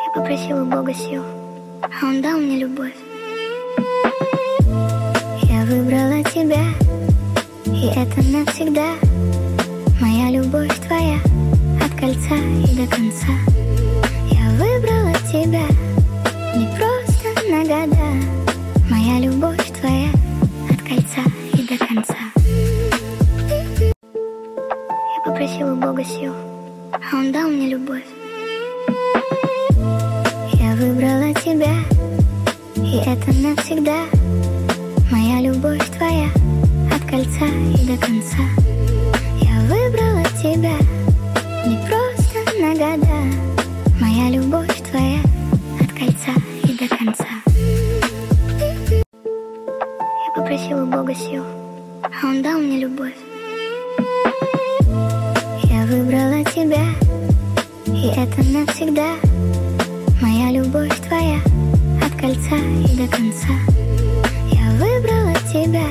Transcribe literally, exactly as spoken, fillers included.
Я попросила у Бога сил, а Он дал мне любовь. Я выбрала тебя, и это навсегда. Моя любовь твоя, от кольца и до конца. Я выбрала тебя, не просто на года. Моя любовь твоя, от кольца и до конца. Я попросила у Бога сил, а Он дал мне любовь. Я выбрала тебя, и это навсегда. Моя любовь твоя, от кольца и до конца. Я выбрала тебя, не просто на года. Моя любовь твоя, от кольца и до конца. Я попросила у Бога сил, а Он дал мне любовь. Я выбрала тебя, и это навсегда. Моя любовь твоя, от кольца и до конца. Я выбрала тебя,